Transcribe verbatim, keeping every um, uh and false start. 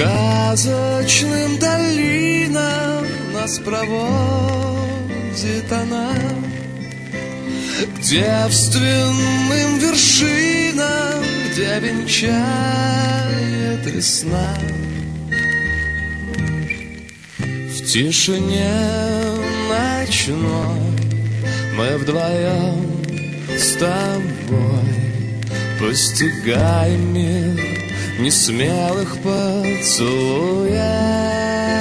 сказочным долинам нас проводит она, к девственным вершинам, где венчает весна. В тишине ночной мы вдвоем с тобой постигаем мир несмелых поцелуев.